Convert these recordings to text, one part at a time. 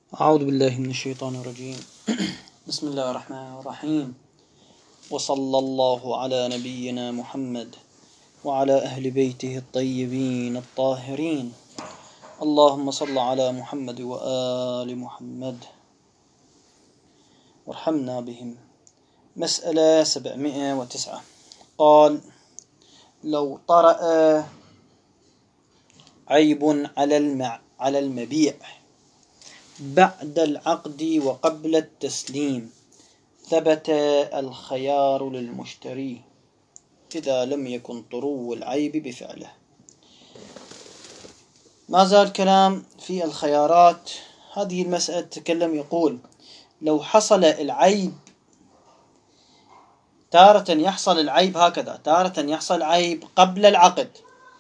أعوذ بالله من الشيطان الرجيم. بسم الله الرحمن الرحيم، وصلى الله على نبينا محمد وعلى أهل بيته الطيبين الطاهرين. اللهم صل على محمد وآل محمد وارحمنا بهم. مسألة 709. قال: لو طرأ عيب على المبيع بعد العقد وقبل التسليم ثبت الخيار للمشتري إذا لم يكن طرو العيب بفعله. ما زال كلام في الخيارات. هذه المسألة تتكلم، يقول: لو حصل العيب، تارة يحصل العيب هكذا، تارة يحصل العيب قبل العقد،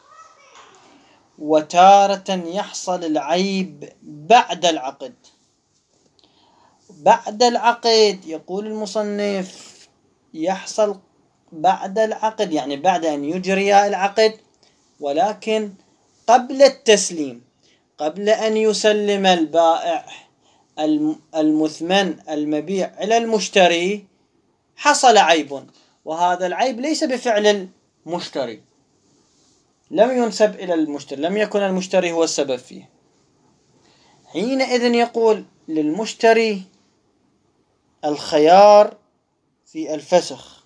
وتارة يحصل العيب بعد العقد. بعد العقد يقول المصنف يحصل بعد العقد، يعني بعد أن يجري العقد، ولكن قبل التسليم، قبل أن يسلم البائع المثمن المبيع إلى المشتري حصل عيب، وهذا العيب ليس بفعل المشتري، لم ينسب إلى المشتري، لم يكن المشتري هو السبب فيه. حينئذ يقول للمشتري الخيار في الفسخ.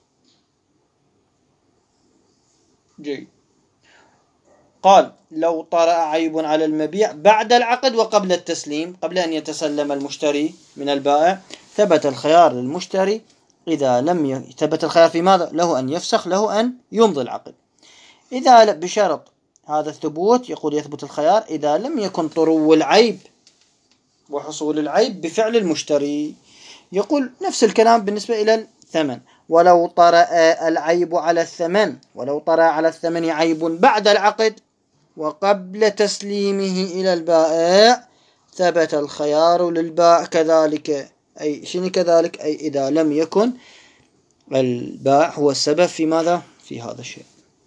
قال: لو طرأ عيب على المبيع بعد العقد وقبل التسليم، قبل أن يتسلم المشتري من البائع، ثبت الخيار للمشتري إذا لم ثبت الخيار في ماذا؟ له أن يفسخ، له أن يمضي العقد. إذا بشرط هذا الثبوت، يقول يثبت الخيار إذا لم يكن طرو العيب وحصول العيب بفعل المشتري. يقول نفس الكلام بالنسبة إلى الثمن: ولو طرأ العيب على الثمن، ولو طرأ على الثمن عيب بعد العقد وقبل تسليمه إلى البائع ثبت الخيار للبائع كذلك. أي شنو كذلك؟ أي إذا لم يكن البائع هو السبب في ماذا؟ في هذا الشيء.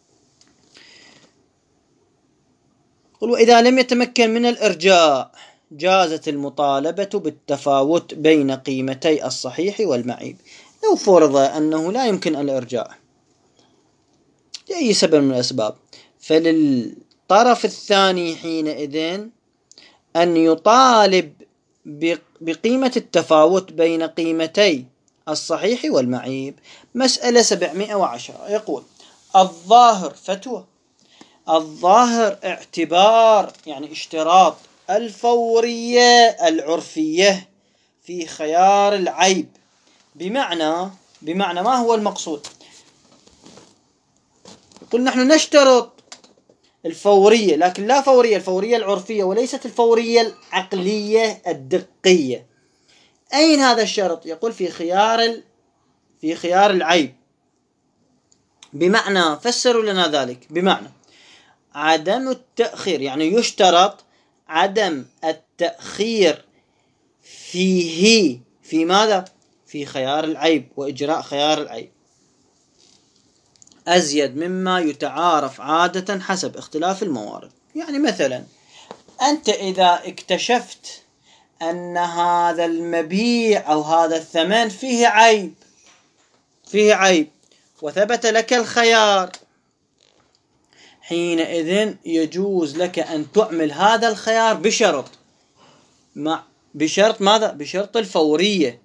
قل: وإذا لم يتمكن من الإرجاع جازت المطالبة بالتفاوت بين قيمتي الصحيح والمعيب. لو فرض أنه لا يمكن الإرجاع لأي سبب من الأسباب، فللطرف الثاني حينئذ أن يطالب بقيمة التفاوت بين قيمتي الصحيح والمعيب. مسألة 710. يقول: الظاهر فتوى، الظاهر اعتبار، يعني اشتراط الفورية العرفية في خيار العيب. بمعنى ما هو المقصود؟ يقول نحن نشترط الفورية، لكن لا فورية، الفورية العرفية وليست الفورية العقلية الدقية. أين هذا الشرط؟ يقول في خيار العيب. بمعنى، فسروا لنا ذلك. بمعنى عدم التأخير، يعني يشترط عدم التأخير فيه في ماذا؟ في خيار العيب وإجراء خيار العيب أزيد مما يتعارف عادة حسب اختلاف الموارد. يعني مثلا أنت إذا اكتشفت أن هذا المبيع أو هذا الثمن فيه عيب وثبت لك الخيار، حينئذ يجوز لك أن تعمل هذا الخيار بشرط ماذا؟ بشرط الفورية،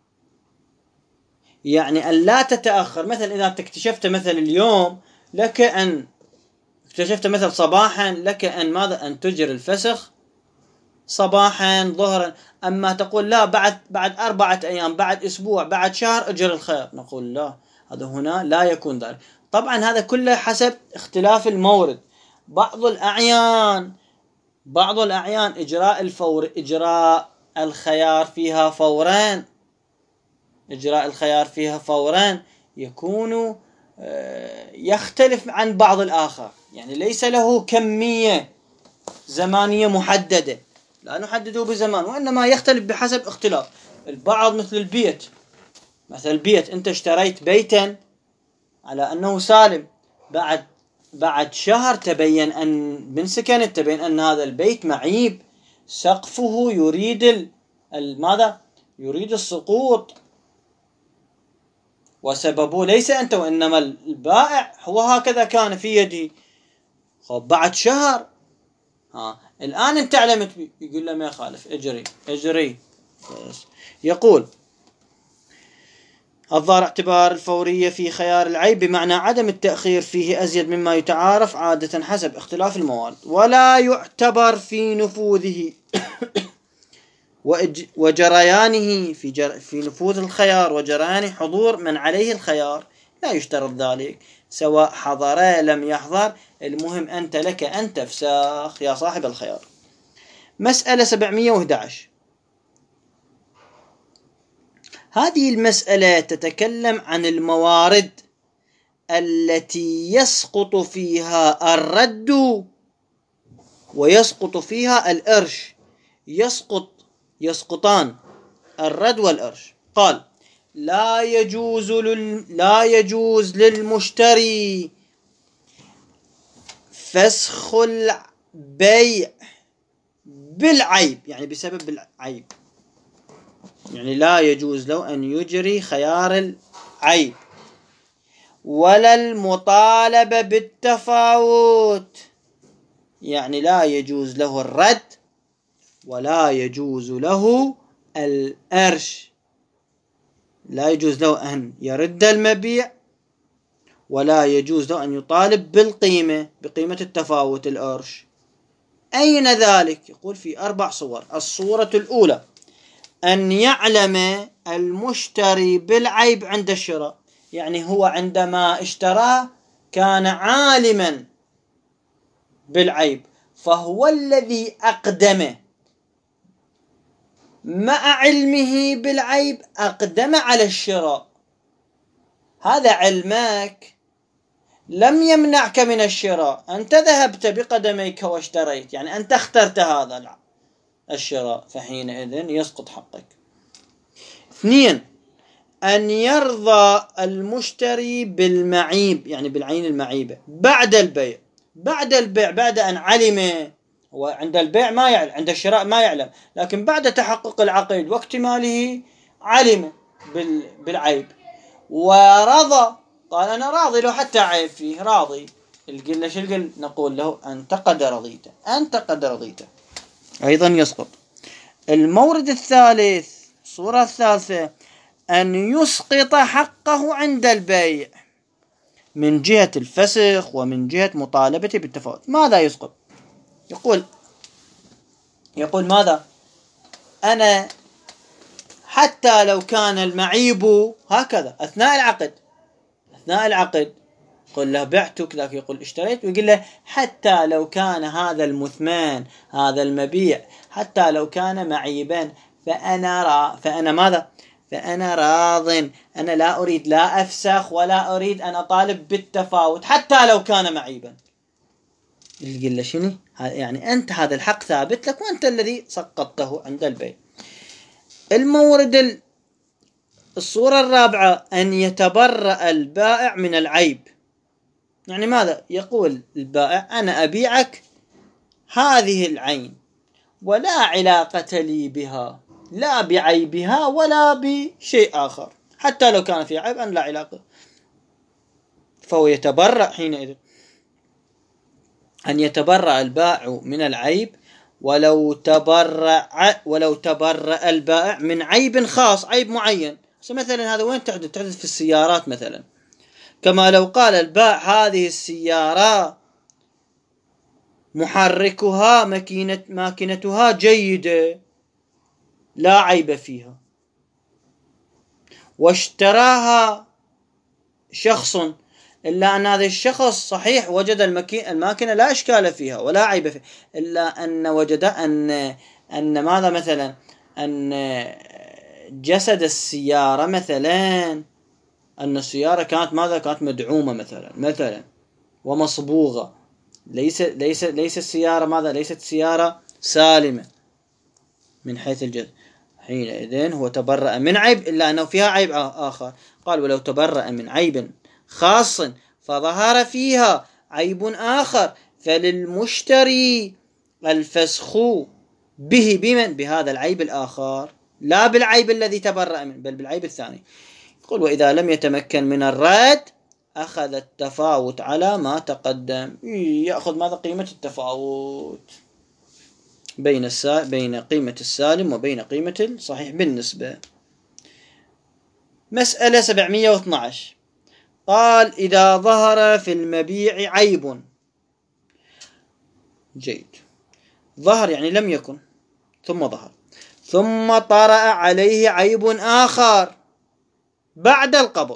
يعني أن لا تتأخر. مثلا إذا اكتشفت مثلا اليوم، لك أن اكتشفت مثلا صباحا، لك أن ماذا؟ أن تجري الفسخ صباحا ظهرا. أما تقول لا، بعد 4 أيام، بعد أسبوع، بعد شهر أجري الخيار، نقول لا، هذا هنا لا يكون ذلك. طبعا هذا كله حسب اختلاف المورد. بعض الأعيان إجراء الخيار فيها فورا، يكون يختلف عن بعض الآخر، يعني ليس له كمية زمانية محددة، لا نحدده بزمان، وإنما يختلف بحسب اختلاف البعض. مثل البيت، أنت اشتريت بيتا على أنه سالم، بعد شهر تبين أن هذا البيت معيب، سقفه يريد ماذا؟ يريد السقوط، وسببه ليس أنت وإنما البائع. هو هكذا كان في يدي، بعد شهر الآن أنت علمت بي. يقول له ما يخالف، اجري. يقول الظاهر اعتبار الفورية في خيار العيب بمعنى عدم التأخير فيه أزيد مما يتعارف عادة حسب اختلاف الموارد، ولا يعتبر في نفوذه وجريانه في نفوذ الخيار وجريان حضور من عليه الخيار، لا يشترط ذلك سواء حضر لم يحضر، المهم أنت لك أن تفسخ يا صاحب الخيار. مسألة 711. هذه المسألة تتكلم عن الموارد التي يسقط فيها الرد ويسقط فيها الإرش، يسقطان الرد والإرش. قال لا يجوز للمشتري فسخ البيع بالعيب، يعني بسبب العيب، يعني لا يجوز له أن يجري خيار العيب، ولا المطالبة بالتفاوت، يعني لا يجوز له الرد ولا يجوز له الأرش، لا يجوز له أن يرد المبيع ولا يجوز له أن يطالب بقيمة التفاوت الأرش. أين ذلك؟ يقول في 4 صور. الصورة الأولى أن يعلم المشتري بالعيب عند الشراء، يعني هو عندما اشتراه كان عالما بالعيب، فهو الذي أقدم، مع علمه بالعيب أقدم على الشراء. هذا علمك لم يمنعك من الشراء، أنت ذهبت بقدميك واشتريت، يعني أنت اخترت هذا الشراء، فحينئذ يسقط حقك. 2 أن يرضى المشتري بالمعيب، يعني بالعين المعيبة بعد البيع. بعد أن علم، وعند البيع ما يعلم، عند الشراء ما يعلم، لكن بعد تحقق العقد واكتماله علم بالعيب ورضى، قال أنا راضي له حتى عيب فيه، راضي. القلة شو القل؟ نقول له أنت قد رضيت، أيضا يسقط. المورد الثالث، الصورة الثالثة، أن يسقط حقه عند البيع من جهة الفسخ ومن جهة مطالبته بالتفاوت. ماذا يسقط؟ يقول ماذا؟ أنا حتى لو كان المعيب هكذا أثناء العقد قل له بعتك، لكن يقول اشتريت، ويقول له حتى لو كان هذا المثمان، هذا المبيع، حتى لو كان معيبا فأنا ماذا؟ فأنا راض، أنا لا أريد لا أفسخ ولا أريد أن أطالب بالتفاوت حتى لو كان معيبا. يقول له شنو؟ يعني أنت هذا الحق ثابت لك وأنت الذي سقطته عند البيع. المورد الصورة الرابعة أن يتبرأ البائع من العيب، يعني ماذا؟ يقول البائع أنا أبيعك هذه العين ولا علاقة لي بها، لا بعيبها ولا بشيء آخر، حتى لو كان في عيب أنا لا علاقة. فهو يتبرأ حينئذ، أن يتبرأ البائع من العيب ولو تبرأ البائع من عيب خاص، عيب معين. مثلا هذا وين تحدث في السيارات مثلا، كما لو قال البائع هذه السيارة محركها ماكينتها جيدة لا عيب فيها، واشتراها شخص، إلا أن هذا الشخص صحيح وجد الماكينة لا إشكال فيها ولا عيب فيها، إلا أن وجد أن ماذا مثلا، أن جسد السيارة مثلا، أن السيارة كانت مدعومة مثلا ومصبوغة، ليس السيارة ماذا، ليست السيارة سالمة من حيث الجسد. حينئذ هو تبرأ من عيب إلا أنه فيها عيب آخر. قال ولو تبرأ من عيب خاص فظهر فيها عيب آخر فللمشتري الفسخ به بهذا العيب الآخر. لا بالعيب الذي تبرأ منه بل بالعيب الثاني. يقول وإذا لم يتمكن من الرد أخذ التفاوت على ما تقدم. يأخذ ماذا؟ قيمة التفاوت بين قيمة السالم وبين قيمة الصحيح بالنسبة. مسألة 712 قال إذا ظهر في المبيع عيب. جيد. ظهر يعني لم يكن ثم ظهر، ثم طرأ عليه عيب آخر بعد القبض.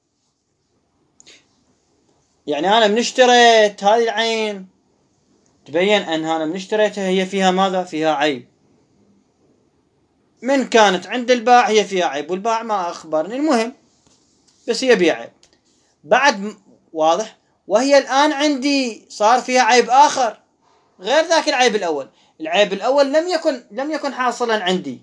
يعني أنا من اشتريت هذه العين تبين أن أنا من اشتريتها هي فيها ماذا؟ فيها عيب. من كانت عند البائع هي فيها عيب والبائع ما أخبرني، المهم بس هي بيها عيب بعد. واضح؟ وهي الآن عندي صار فيها عيب آخر غير ذاك العيب الأول. العيب الأول لم يكن حاصلا عندي،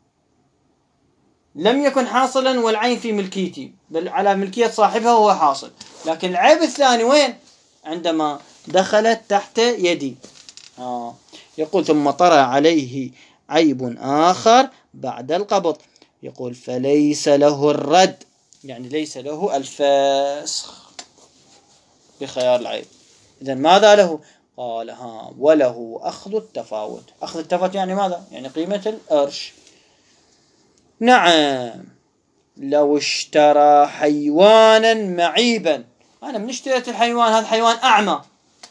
لم يكن حاصلا والعين في ملكيتي بل على ملكية صاحبها وهو حاصل. لكن العيب الثاني وين؟ عندما دخلت تحت يدي. يقول ثم طرأ عليه عيب آخر بعد القبض. يقول فليس له الرد، يعني ليس له الفسخ بخيار العيب. إذن ماذا له؟ قال وله أخذ التفاوت. أخذ التفاوت يعني ماذا؟ يعني قيمة القرش. نعم. لو اشترى حيوانا معيبا، أنا من اشتريت الحيوان هذا حيوان أعمى،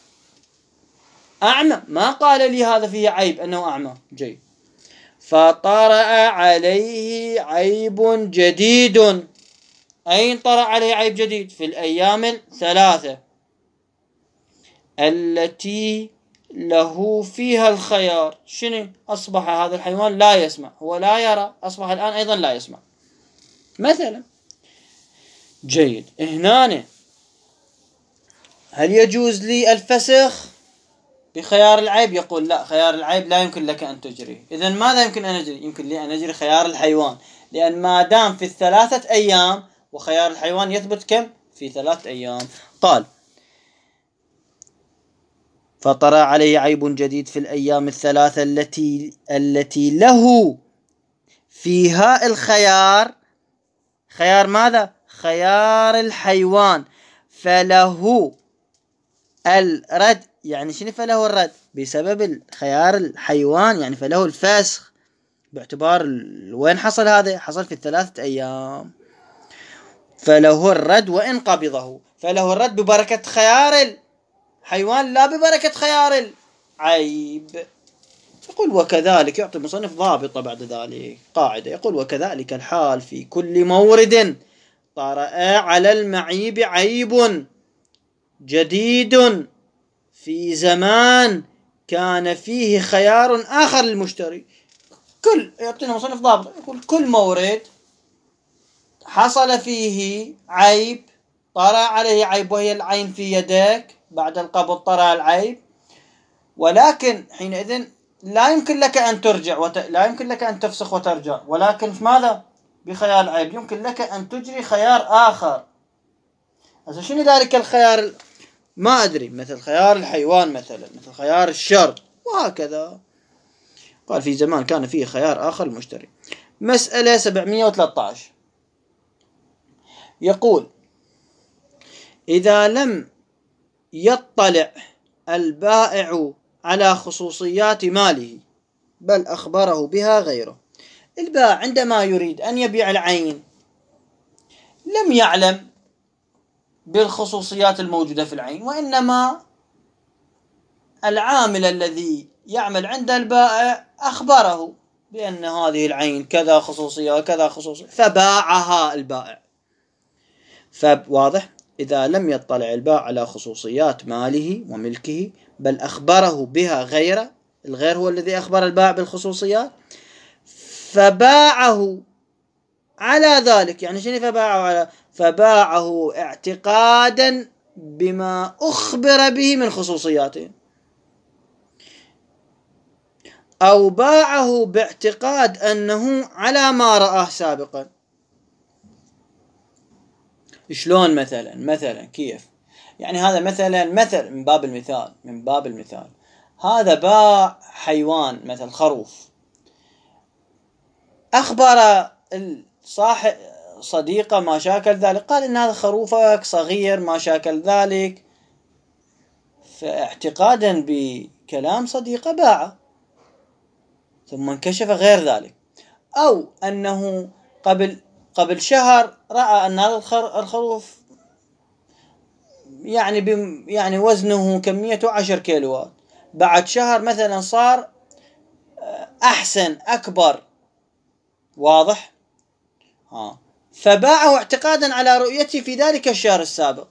ما قال لي هذا فيه عيب أنه أعمى. جيد. فطرأ عليه عيب جديد. أين طرأ عليه عيب جديد؟ في الأيام الثلاثة التي له فيها الخيار. شنو؟ أصبح هذا الحيوان لا يسمع، هو لا يرى، أصبح الآن أيضا لا يسمع مثلا. جيد. هنا هل يجوز لي الفسخ بخيار العيب؟ يقول لا، خيار العيب لا يمكن لك أن تجري. إذن ماذا يمكن أن أجري؟ يمكن لي أن أجري خيار الحيوان، لأن ما دام في الثلاثة أيام، وخيار الحيوان يثبت كم؟ في 3 أيام. قال فطرأ عليه عيب جديد في الأيام الثلاثة التي له فيها الخيار. خيار ماذا؟ خيار الحيوان. فله الرد. يعني شنو فله الرد؟ بسبب الخيار الحيوان، يعني فله الفسخ باعتبار وين حصل هذا؟ حصل في 3 أيام. فله الرد وإن قبضه. فله الرد ببركة خيار الحيوان لا ببركة خيار العيب. يقول وكذلك، يعطي المصنف ضابطة بعد ذلك قاعدة، يقول وكذلك الحال في كل مورد طرأ على المعيب عيب جديد في زمان كان فيه خيار آخر للمشتري. يعطينا مصنف ضابط، يقول كل مورد حصل فيه عيب، طرأ عليه عيب وهي العين في يدك، بعد القبض طرأ العيب، ولكن حينئذ لا يمكن لك أن ترجع لا يمكن لك أن تفسخ وترجع، ولكن ماذا؟ بخيار العيب يمكن لك أن تجري خيار آخر. هذا شنو ذلك الخيار؟ ما أدري، مثل خيار الحيوان مثلا، مثل خيار الشر وهكذا. قال في زمان كان فيه خيار آخر المشتري. مسألة 713 يقول إذا لم يطلع البائع على خصوصيات ماله بل أخبره بها غيره. البائع عندما يريد أن يبيع العين لم يعلم بالخصوصيات الموجودة في العين، وإنما العامل الذي يعمل عند البائع أخبره بأن هذه العين كذا خصوصية وكذا خصوصية فباعها البائع. فواضح إذا لم يطلع البائع على خصوصيات ماله وملكه بل أخبره بها غيره، الغير هو الذي أخبر البائع بالخصوصيات، فباعه على ذلك. يعني شنو فباعه اعتقادا بما أخبر به من خصوصياته، أو باعه باعتقاد أنه على ما رآه سابقا. شلون مثلا كيف؟ يعني هذا مثل من باب المثال هذا باع حيوان مثل خروف أخبر صاحب صديقه ما شاكل ذلك، قال إن هذا خروفك صغير ما شاكل ذلك، فاعتقادا بكلام صديقه باعه، ثم انكشف غير ذلك. أو أنه قبل شهر رأى أن هذا الخروف يعني وزنه كميته 10 كيلوات، بعد شهر مثلا صار أحسن أكبر، واضح؟ فباعه اعتقادا على رؤيته في ذلك الشهر السابق،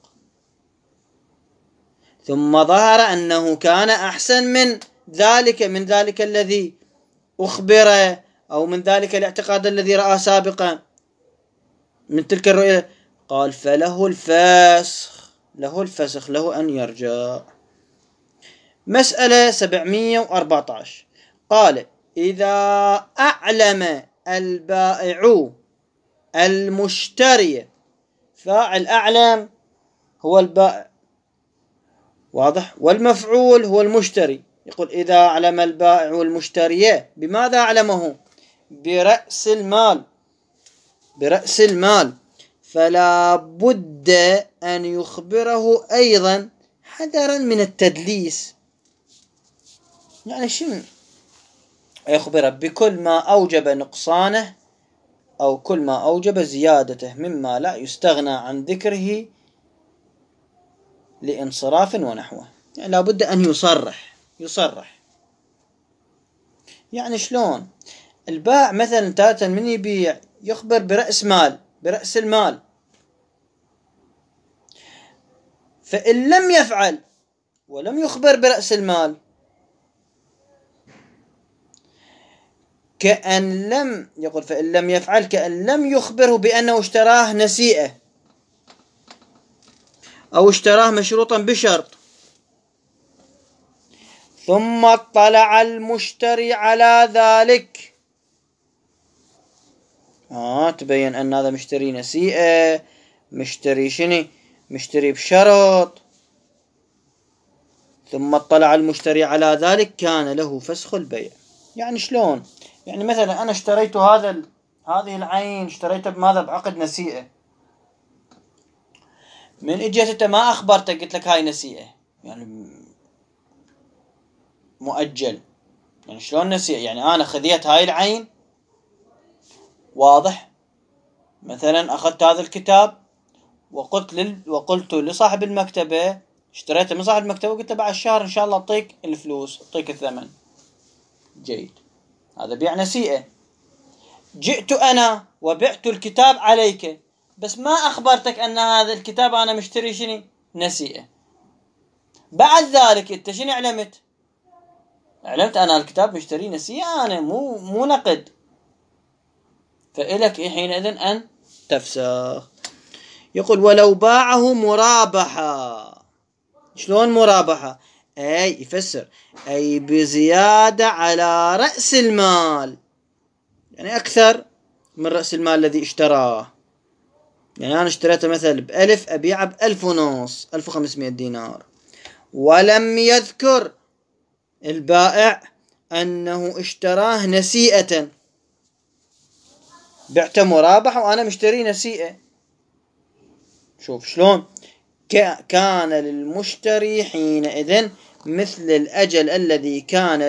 ثم ظهر أنه كان أحسن من ذلك الذي أخبره، أو من ذلك الاعتقاد الذي رأى سابقا من تلك الرؤية. قال فله الفسخ، له أن يرجع. مسألة 714 قال إذا أعلم البائع المشتري، فاعل أعلم هو البائع، واضح، والمفعول هو المشتري. يقول إذا أعلم البائع المشتري، بماذا أعلمه؟ برأس المال، فلا بد أن يخبره أيضا حذرا من التدليس. يعني شنو يخبره؟ بكل ما أوجب نقصانه أو كل ما أوجب زيادته مما لا يستغنى عن ذكره لانصراف ونحوه. يعني لا بد أن يصرح. يعني شلون؟ البائع مثلا تارة من يبيع يخبر برأس المال، فإن لم يفعل ولم يخبر برأس المال كأن لم يقول، فإن لم يفعل كأن لم يخبره بأنه اشتراه نسيئة أو اشتراه مشروطا بشرط، ثم اطلع المشتري على ذلك، تبين أن هذا مشتري نسيئة، مشتري بشرط، ثم اطلع المشتري على ذلك كان له فسخ البيع. يعني شلون؟ يعني مثلا أنا اشتريت هذه العين اشتريتها بماذا؟ بعقد نسيئة. من اجيت انت ما اخبرتك، قلت لك هاي نسيئة، يعني مؤجل. يعني شلون نسيئة؟ يعني انا خذيت هاي العين، واضح، مثلا اخذت هذا الكتاب وقلت لصاحب المكتبة، اشتريته من صاحب المكتبة وقلت له بعد الشهر ان شاء الله اعطيك الفلوس، اعطيك الثمن. جيد، هذا بيع نسيئة. جئت انا وبعت الكتاب عليك، بس ما اخبرتك ان هذا الكتاب انا مشتري نسيئة. بعد ذلك انت شنو علمت انا الكتاب مشتري نسيئة، انا مو نقد، فإلك حينئذ ان تفسخ. يقول ولو باعه مرابحة. شلون مرابحة؟ اي يفسر اي بزيادة على رأس المال، يعني اكثر من رأس المال الذي اشتراه. يعني أنا اشتريته مثلا ب1000 أبيعه ب1500، 1500 دينار، ولم يذكر البائع أنه اشتراه نسيئة، بعته مرابحة وأنا مشتري نسيئة. شوف شلون؟ كان للمشتري حينئذ مثل الأجل الذي كان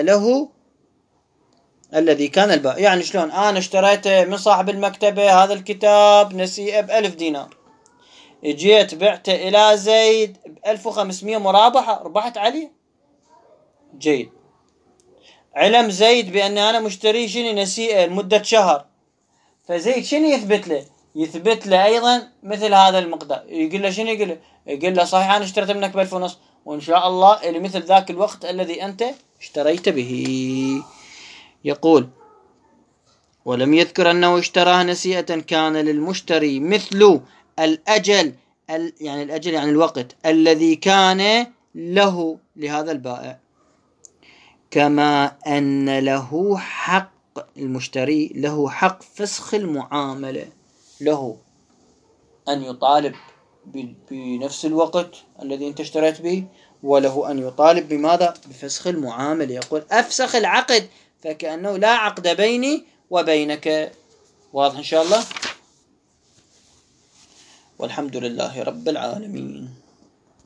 البائع. يعني شلون؟ أنا اشتريته من صاحب المكتبة هذا الكتاب نسيئة ب1000 دينار، جيت بعته إلى زيد ب1500 مرابحة، ربحت عليه. جيد، علم زيد بأني أنا مشتري نسيئة لمدة شهر، فزيد شنو يثبت له أيضا مثل هذا المقدار. يقول له شنو؟ يقول له صحيح أنا اشتريت منك ب1500، وإن شاء الله إلي مثل ذاك الوقت الذي أنت اشتريت به. يقول ولم يذكر أنه اشتراه نسيئة كان للمشتري مثل الأجل، يعني الأجل يعني الوقت الذي كان له لهذا البائع، كما أن له حق، المشتري له حق فسخ المعاملة، له أن يطالب بنفس الوقت الذي أنت اشتريت به، وله أن يطالب بماذا؟ بفسخ المعاملة. يقول أفسخ العقد، فكأنه لا عقد بيني وبينك. واضح إن شاء الله. والحمد لله رب العالمين.